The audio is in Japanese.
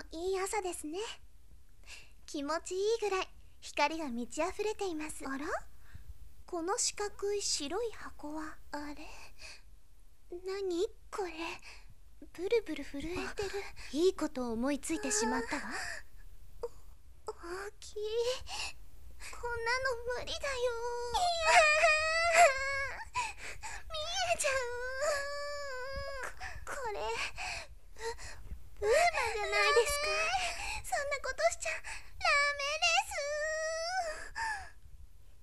もいい朝ですね。気持ちいいぐらい光が満ち溢れています。あら、この四角い白い箱はあれ、何これ、ブルブル震えてる。いいことを思いついてしまったわ。大きい、こんなの無理だよ。見えちゃう。